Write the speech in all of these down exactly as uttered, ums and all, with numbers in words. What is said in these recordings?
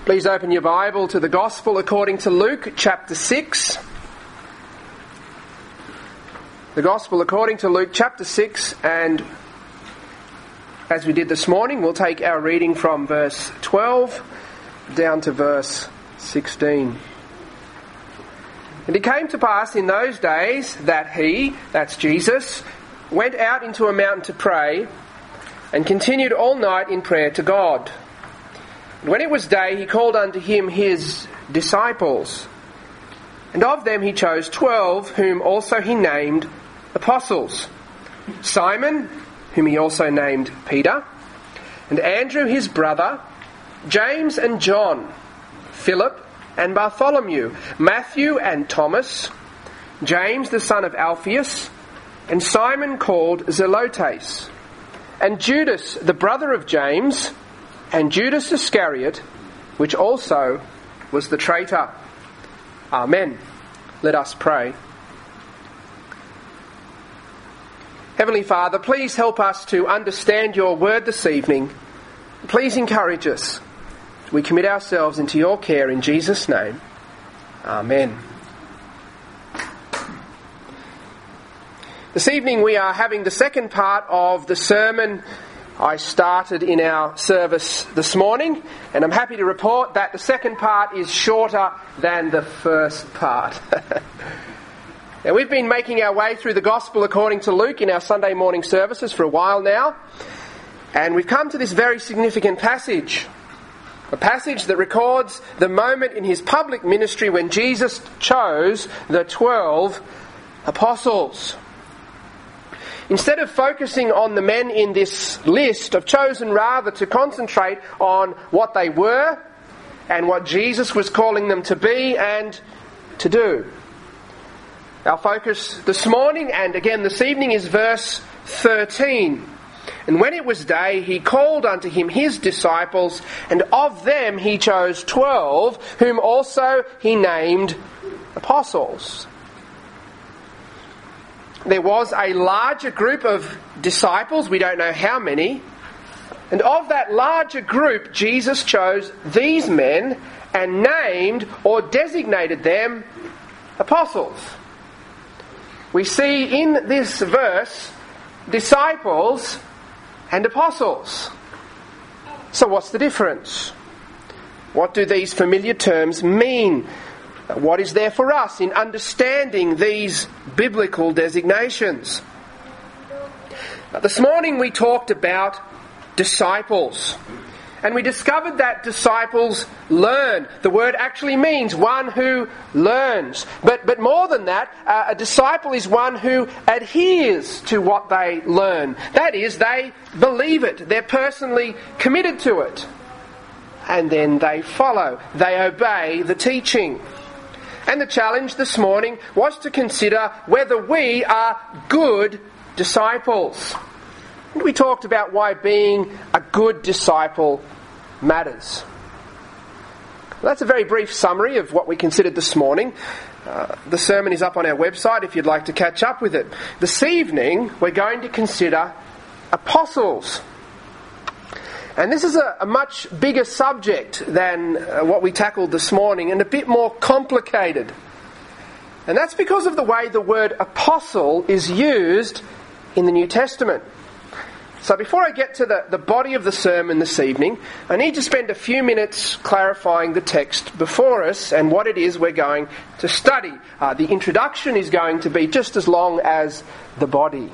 Please open your Bible to the Gospel according to Luke chapter six. The Gospel according to Luke chapter six, and as we did this morning, we'll take our reading from verse twelve down to verse sixteen. And it came to pass in those days that he, that's Jesus, went out into a mountain to pray, and continued all night in prayer to God. And when it was day, he called unto him his disciples. And of them he chose twelve, whom also he named apostles. Simon, whom he also named Peter, and Andrew his brother, James and John, Philip and Bartholomew, Matthew and Thomas, James the son of Alphaeus, and Simon called Zelotes, and Judas the brother of James, and Judas Iscariot, which also was the traitor. Amen. Let us pray. Heavenly Father, please help us to understand your word this evening. Please encourage us. We commit ourselves into your care in Jesus' name. Amen. This evening we are having the second part of the sermon I started in our service this morning, and I'm happy to report that the second part is shorter than the first part. Now, we've been making our way through the Gospel according to Luke in our Sunday morning services for a while now, and we've come to this very significant passage. A passage that records the moment in his public ministry when Jesus chose the twelve apostles. Instead of focusing on the men in this list, I've chosen rather to concentrate on what they were and what Jesus was calling them to be and to do. Our focus this morning and again this evening is verse thirteen. And when it was day, he called unto him his disciples, and of them he chose twelve, whom also he named apostles. There was a larger group of disciples, we don't know how many, and of that larger group, Jesus chose these men and named or designated them apostles. We see in this verse disciples and apostles. So what's the difference? What do these familiar terms mean? What is there for us in understanding these biblical designations? Now, this morning we talked about disciples. And we discovered that disciples learn. The word actually means one who learns. But but more than that, uh, a disciple is one who adheres to what they learn. That is, they believe it. They're personally committed to it. And then they follow. They obey the teaching. And the challenge this morning was to consider whether we are good disciples. And we talked about why being a good disciple matters. Well, that's a very brief summary of what we considered this morning. Uh, the sermon is up on our website if you'd like to catch up with it. This evening we're going to consider apostles. And this is a, a much bigger subject than uh, what we tackled this morning, and a bit more complicated. And that's because of the way the word apostle is used in the New Testament. So before I get to the, the body of the sermon this evening, I need to spend a few minutes clarifying the text before us and what it is we're going to study. Uh, the introduction is going to be just as long as the body.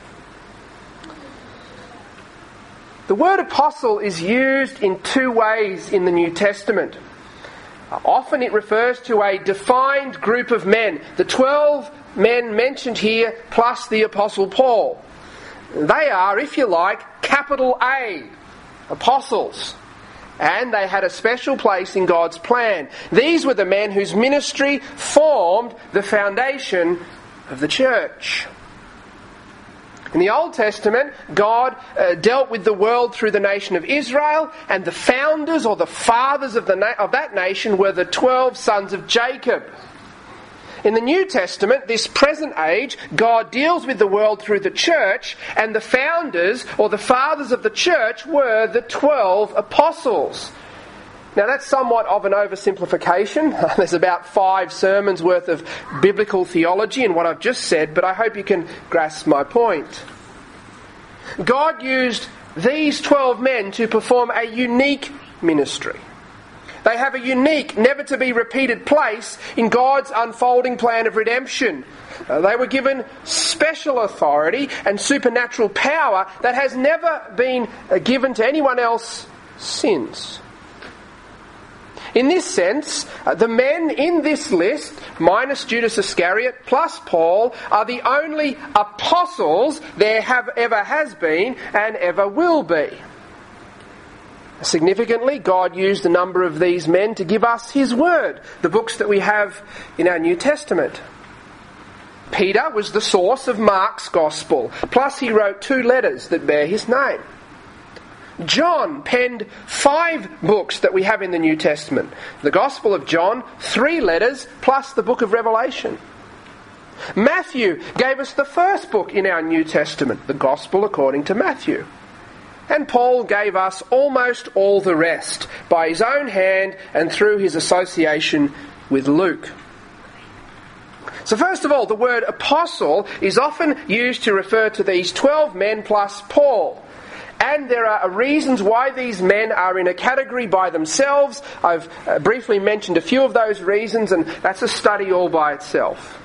The word apostle is used in two ways in the New Testament. Uh, often it refers to a defined group of men, the twelve men mentioned here plus the Apostle Paul. They are, if you like, capital A, apostles. And they had a special place in God's plan. These were the men whose ministry formed the foundation of the church. In the Old Testament, God uh, dealt with the world through the nation of Israel, and the founders or the fathers of, the na- of that nation were the twelve sons of Jacob. In the New Testament, this present age, God deals with the world through the church, and the founders or the fathers of the church were the twelve apostles. Now that's somewhat of an oversimplification. There's about five sermons worth of biblical theology in what I've just said, but I hope you can grasp my point. God used these twelve men to perform a unique ministry. They have a unique, never-to-be-repeated place in God's unfolding plan of redemption. Uh, they were given special authority and supernatural power that has never been uh, given to anyone else since. In this sense, uh, the men in this list, minus Judas Iscariot, plus Paul, are the only apostles there have ever has been and ever will be. Significantly, God used a number of these men to give us His Word, the books that we have in our New Testament. Peter was the source of Mark's Gospel, plus he wrote two letters that bear his name. John penned five books that we have in the New Testament. The Gospel of John, three letters, plus the book of Revelation. Matthew gave us the first book in our New Testament, the Gospel according to Matthew. And Paul gave us almost all the rest by his own hand and through his association with Luke. So first of all, the word apostle is often used to refer to these twelve men plus Paul. And there are reasons why these men are in a category by themselves. I've uh, briefly mentioned a few of those reasons, and that's a study all by itself.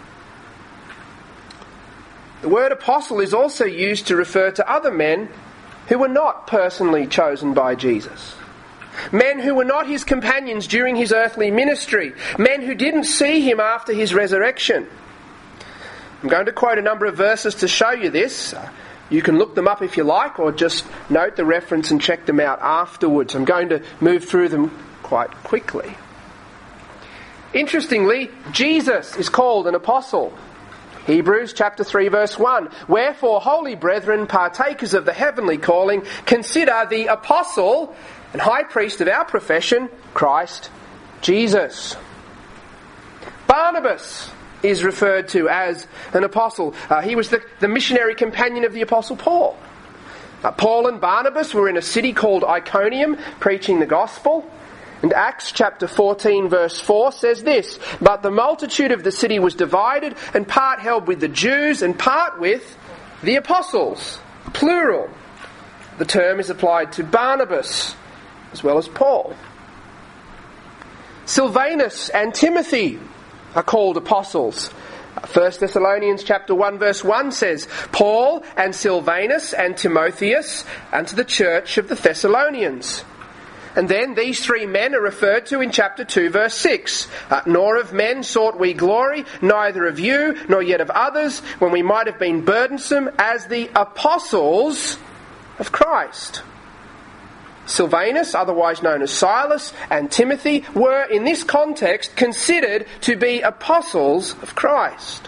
The word apostle is also used to refer to other men who were not personally chosen by Jesus. Men who were not his companions during his earthly ministry. Men who didn't see him after his resurrection. I'm going to quote a number of verses to show you this. You can look them up if you like, or just note the reference and check them out afterwards. I'm going to move through them quite quickly. Interestingly, Jesus is called an apostle. Hebrews chapter three verse one. Wherefore, holy brethren, partakers of the heavenly calling, consider the apostle and high priest of our profession, Christ Jesus. Barnabas is referred to as an apostle. Uh, he was the, the missionary companion of the Apostle Paul. Uh, Paul and Barnabas were in a city called Iconium preaching the gospel. And Acts chapter fourteen verse four says this, but the multitude of the city was divided, and part held with the Jews and part with the apostles, plural. The term is applied to Barnabas as well as Paul. Silvanus and Timothy are called apostles. First Thessalonians chapter one verse one says, Paul and Silvanus and Timotheus unto the church of the Thessalonians. And then these three men are referred to in chapter two verse six. Uh, nor of men sought we glory, neither of you, nor yet of others, when we might have been burdensome as the apostles of Christ. Silvanus, otherwise known as Silas, and Timothy were, in this context, considered to be apostles of Christ.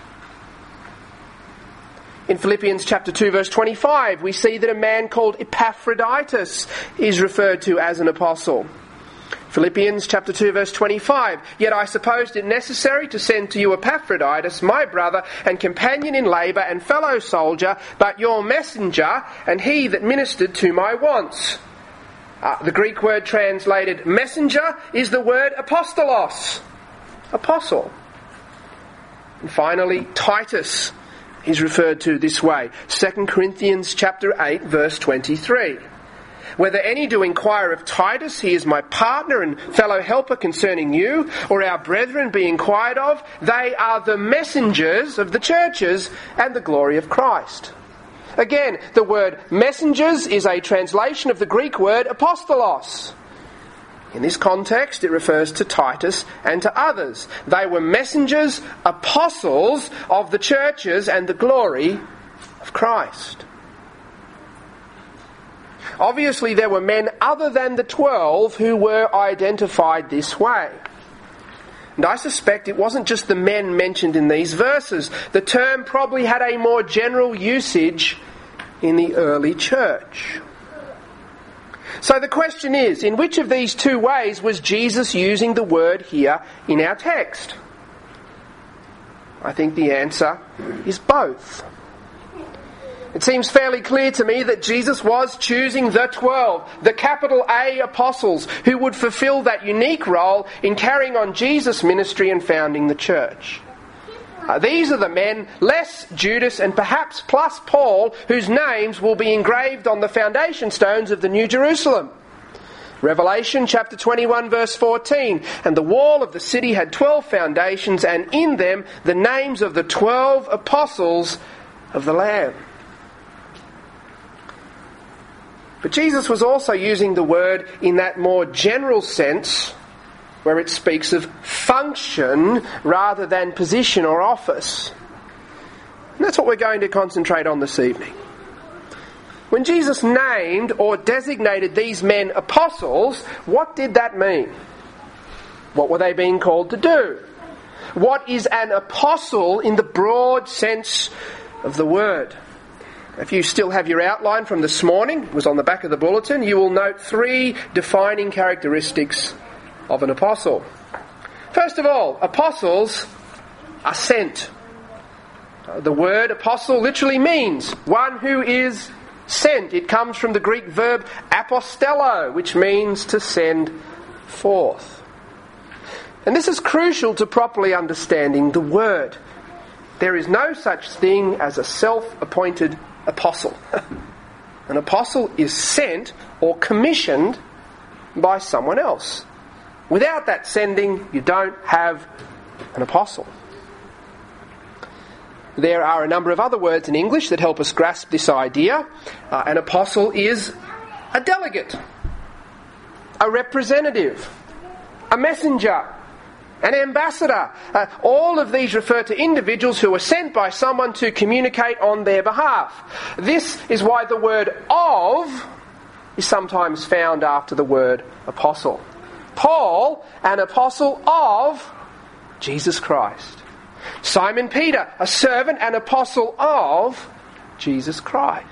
In Philippians chapter two verse twenty-five, we see that a man called Epaphroditus is referred to as an apostle. Philippians chapter two verse twenty-five, yet I supposed it necessary to send to you Epaphroditus, my brother and companion in labour and fellow soldier, but your messenger, and he that ministered to my wants. Uh, the Greek word translated messenger is the word apostolos, apostle. And finally, Titus is referred to this way. Second Corinthians chapter eight verse twenty-three. Whether any do inquire of Titus, he is my partner and fellow helper concerning you, or our brethren be inquired of, they are the messengers of the churches and the glory of Christ. Again, the word messengers is a translation of the Greek word apostolos. In this context, it refers to Titus and to others. They were messengers, apostles of the churches and the glory of Christ. Obviously, there were men other than the twelve who were identified this way. And I suspect it wasn't just the men mentioned in these verses. The term probably had a more general usage in the early church. So the question is, in which of these two ways was Jesus using the word here in our text? I think the answer is both. It seems fairly clear to me that Jesus was choosing the twelve, the capital A apostles, who would fulfill that unique role in carrying on Jesus' ministry and founding the church. Uh, these are the men, less Judas and perhaps plus Paul, whose names will be engraved on the foundation stones of the New Jerusalem. Revelation chapter twenty-one verse fourteen, and the wall of the city had twelve foundations, and in them the names of the twelve apostles of the Lamb. But Jesus was also using the word in that more general sense, where it speaks of function rather than position or office. And that's what we're going to concentrate on this evening. When Jesus named or designated these men apostles, what did that mean? What were they being called to do? What is an apostle in the broad sense of the word? If you still have your outline from this morning, it was on the back of the bulletin, you will note three defining characteristics of an apostle. First of all, apostles are sent. The word apostle literally means one who is sent. It comes from the Greek verb apostello, which means to send forth. And this is crucial to properly understanding the word. There is no such thing as a self-appointed apostle. An apostle is sent or commissioned by someone else. Without that sending, you don't have an apostle. There are a number of other words in English that help us grasp this idea. Uh, an apostle is a delegate, a representative, a messenger, an ambassador. Uh, all of these refer to individuals who are sent by someone to communicate on their behalf. This is why the word of is sometimes found after the word apostle. Paul, an apostle of Jesus Christ. Simon Peter, a servant and apostle of Jesus Christ.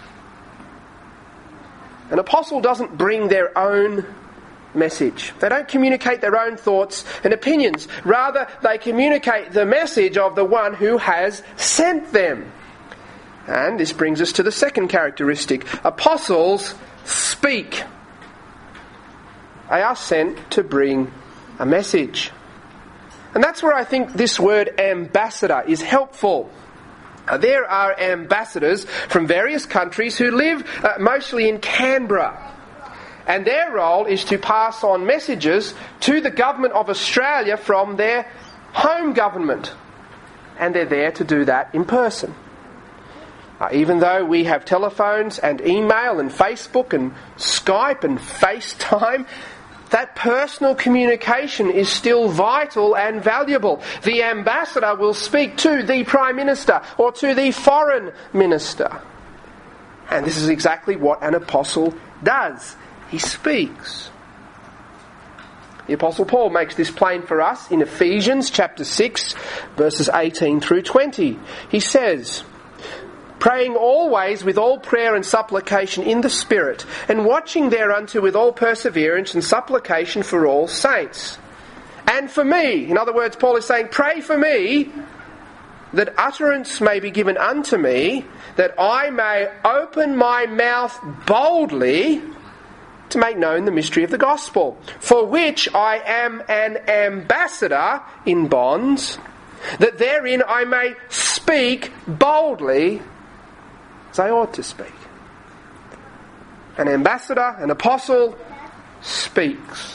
An apostle doesn't bring their own message. They don't communicate their own thoughts and opinions. Rather, they communicate the message of the one who has sent them. And this brings us to the second characteristic. Apostles speak. They are sent to bring a message. And that's where I think this word ambassador is helpful. Uh, there are ambassadors from various countries who live uh, mostly in Canberra. And their role is to pass on messages to the government of Australia from their home government. And they're there to do that in person. Uh, even though we have telephones and email and Facebook and Skype and FaceTime, that personal communication is still vital and valuable. The ambassador will speak to the Prime Minister or to the Foreign Minister. And this is exactly what an apostle does. He speaks. The Apostle Paul makes this plain for us in Ephesians chapter six, verses eighteen through twenty. He says, praying always with all prayer and supplication in the Spirit, and watching thereunto with all perseverance and supplication for all saints. And for me, in other words, Paul is saying, pray for me, that utterance may be given unto me, that I may open my mouth boldly to make known the mystery of the gospel, for which I am an ambassador in bonds, that therein I may speak boldly as I ought to speak. An ambassador, an apostle, speaks.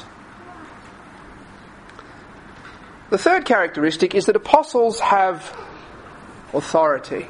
The third characteristic is that apostles have authority.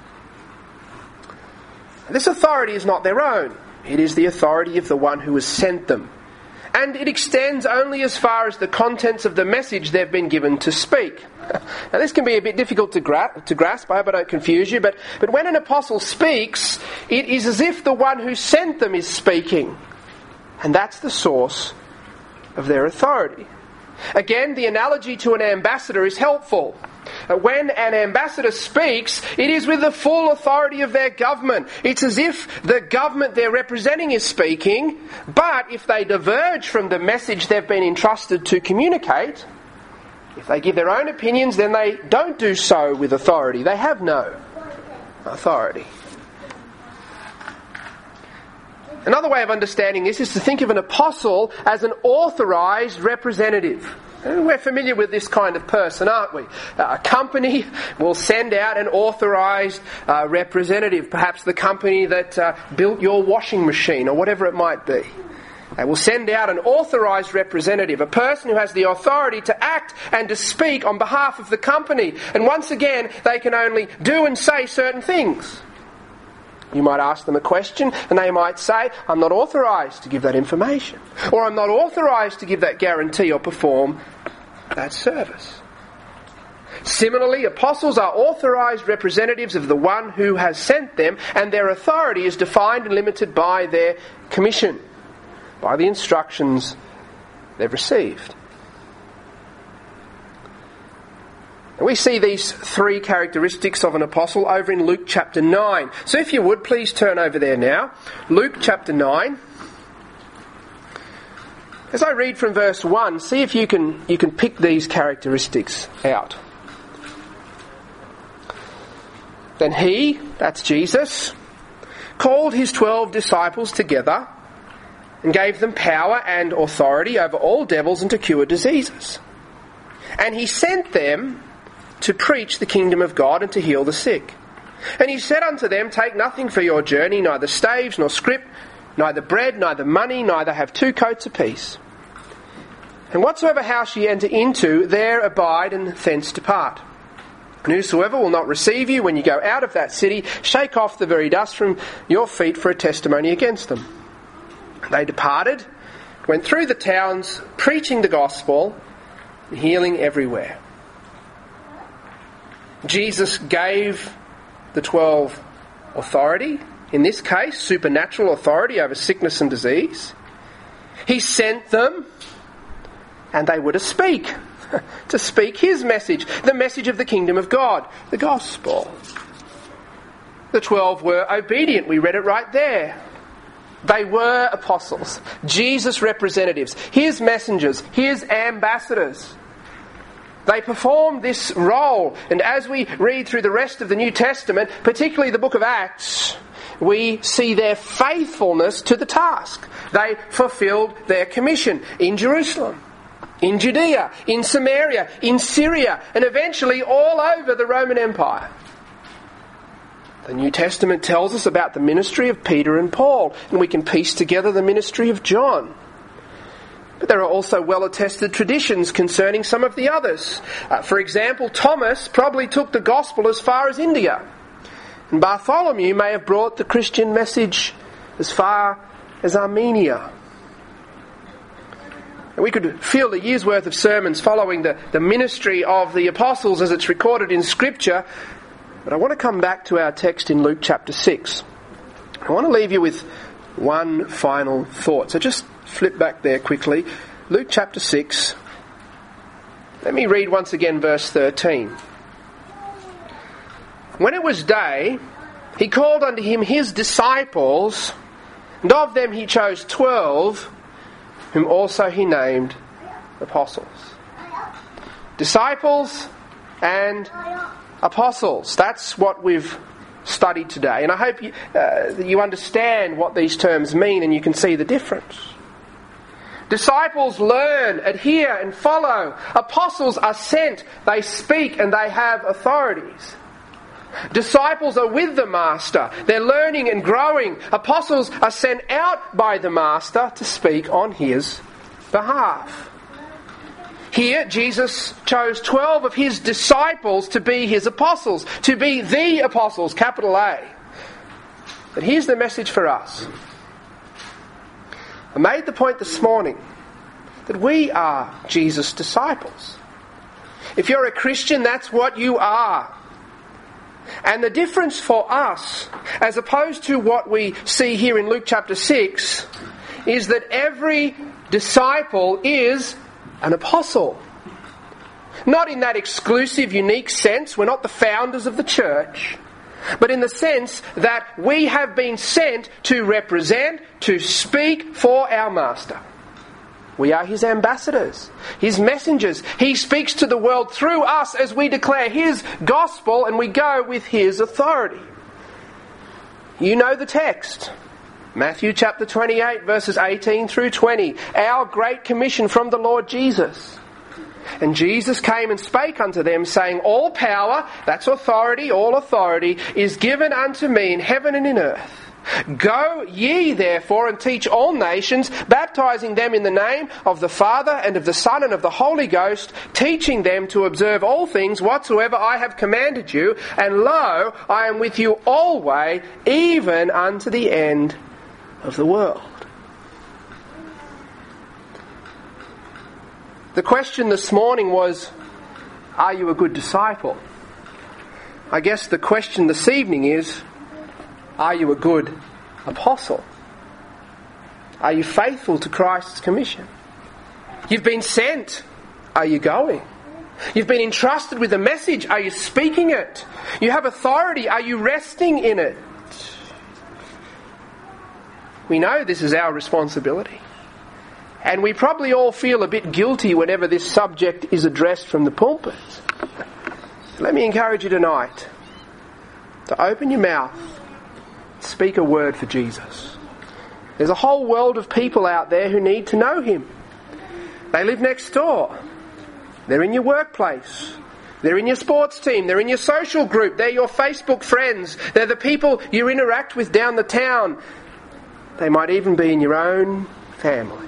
This authority is not their own. It is the authority of the one who has sent them. And it extends only as far as the contents of the message they've been given to speak. Now this can be a bit difficult to, gra- to grasp, I hope I don't confuse you, but, but when an apostle speaks, it is as if the one who sent them is speaking. And that's the source of their authority. Again, the analogy to an ambassador is helpful. When an ambassador speaks, it is with the full authority of their government. It's as if the government they're representing is speaking, but if they diverge from the message they've been entrusted to communicate, if they give their own opinions, then they don't do so with authority. They have no authority. Another way of understanding this is to think of an apostle as an authorised representative. And we're familiar with this kind of person, aren't we? Uh, a company will send out an authorised uh, representative, perhaps the company that uh, built your washing machine or whatever it might be. They will send out an authorised representative, a person who has the authority to act and to speak on behalf of the company. And once again, they can only do and say certain things. You might ask them a question and they might say, I'm not authorised to give that information. Or I'm not authorised to give that guarantee or perform that service. Similarly, apostles are authorised representatives of the one who has sent them, and their authority is defined and limited by their commission, by the instructions they've received. And we see these three characteristics of an apostle over in Luke chapter nine. So if you would, please turn over there now. Luke chapter nine. As I read from verse one, see if you can you can pick these characteristics out. Then he, that's Jesus, called his twelve disciples together and gave them power and authority over all devils and to cure diseases. And he sent them to preach the kingdom of God and to heal the sick. And he said unto them, take nothing for your journey, neither staves nor scrip, neither bread, neither money, neither have two coats apiece. And whatsoever house ye enter into, there abide and thence depart. And whosoever will not receive you when you go out of that city, shake off the very dust from your feet for a testimony against them. They departed, went through the towns, preaching the gospel, and healing everywhere. Jesus gave the twelve authority, in this case, supernatural authority over sickness and disease. He sent them, and they were to speak, to speak his message, the message of the kingdom of God, the gospel. The twelve were obedient, we read it right there. They were apostles, Jesus' representatives, his messengers, his ambassadors. They performed this role, and as we read through the rest of the New Testament, particularly the book of Acts, we see their faithfulness to the task. They fulfilled their commission in Jerusalem, in Judea, in Samaria, in Syria, and eventually all over the Roman Empire. The New Testament tells us about the ministry of Peter and Paul, and we can piece together the ministry of John. But there are also well-attested traditions concerning some of the others. Uh, for example, Thomas probably took the gospel as far as India, and Bartholomew may have brought the Christian message as far as Armenia. And we could fill a year's worth of sermons following the, the ministry of the apostles as it's recorded in Scripture, but I want to come back to our text in Luke chapter six. I want to leave you with one final thought. So just flip back there quickly. Luke chapter six. Let me read once again verse thirteen. When it was day, he called unto him his disciples, and of them he chose twelve, whom also he named apostles. Disciples and apostles. That's what we've studied today. And I hope you, uh, that you understand what these terms mean and you can see the difference. Disciples learn, adhere and follow. Apostles are sent, they speak and they have authorities. Disciples are with the Master. They're learning and growing. Apostles are sent out by the Master to speak on his behalf. Here, Jesus chose twelve of his disciples to be his apostles, to be the apostles, capital A. But here's the message for us. I made the point this morning that we are Jesus' disciples. If you're a Christian, that's what you are. And the difference for us, as opposed to what we see here in Luke chapter six, is that every disciple is an apostle. Not in that exclusive, unique sense. We're not the founders of the church. But in the sense that we have been sent to represent, to speak for our Master. We are his ambassadors, his messengers. He speaks to the world through us as we declare his gospel and we go with his authority. You know the text. Matthew chapter twenty-eight, verses eighteen through twenty. Our great commission from the Lord Jesus. And Jesus came and spake unto them, saying, All power, that's authority, all authority, is given unto me in heaven and in earth. Go ye therefore and teach all nations, baptizing them in the name of the Father and of the Son and of the Holy Ghost, teaching them to observe all things whatsoever I have commanded you. And lo, I am with you always, even unto the end of the world. The question this morning was, are you a good disciple? I guess the question this evening is, are you a good apostle? Are you faithful to Christ's commission? You've been sent. Are you going? You've been entrusted with a message. Are you speaking it? You have authority. Are you resting in it? We know this is our responsibility. And we probably all feel a bit guilty whenever this subject is addressed from the pulpit. Let me encourage you tonight to open your mouth, speak a word for Jesus. There's a whole world of people out there who need to know Him. They live next door. They're in your workplace. They're in your sports team. They're in your social group. They're your Facebook friends. They're the people you interact with down the town. They might even be in your own family.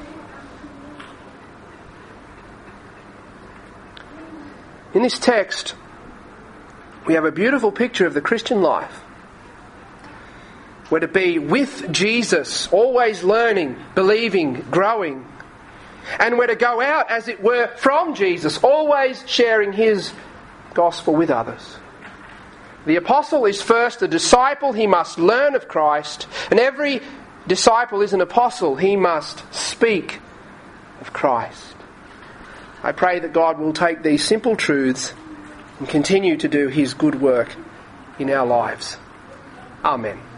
In this text, we have a beautiful picture of the Christian life. We're to be with Jesus, always learning, believing, growing. And we're to go out, as it were, from Jesus, always sharing His gospel with others. The apostle is first a disciple. He must learn of Christ. And every disciple is an apostle. He must speak of Christ. I pray that God will take these simple truths and continue to do His good work in our lives. Amen.